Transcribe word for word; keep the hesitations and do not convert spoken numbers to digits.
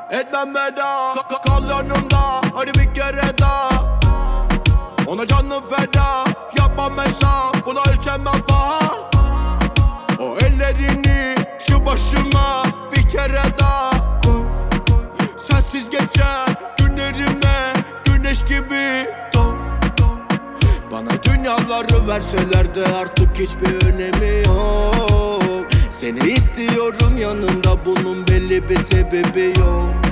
etmem veda. K kal yanımda hadi bir kere daha. Ona canım feda, yapmam hesap, buna ülkemden paha. O ellerini şu başıma bir kere daha koy, koy. Sensiz geçen günlerime güneş gibi doğ, doğ. Bana dünyaları verseler de artık hiçbir önemi yok. Seni istiyorum yanımda, bunun belli bir sebebi yok.